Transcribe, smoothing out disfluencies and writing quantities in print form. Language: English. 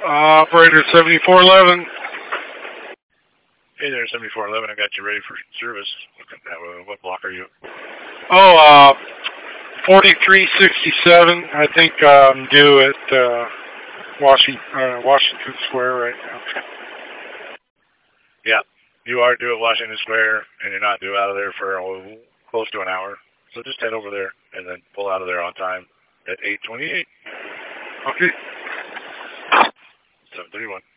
Operator 7411. Hey there, 7411. I got you ready for service. What block are you? Oh, 4367. I think I'm due at Washington Square right now. Yeah, you are due at Washington Square, and you're not due out of there for close to an hour. So just head over there and then pull out of there on time at 8:28. Okay. 7:31.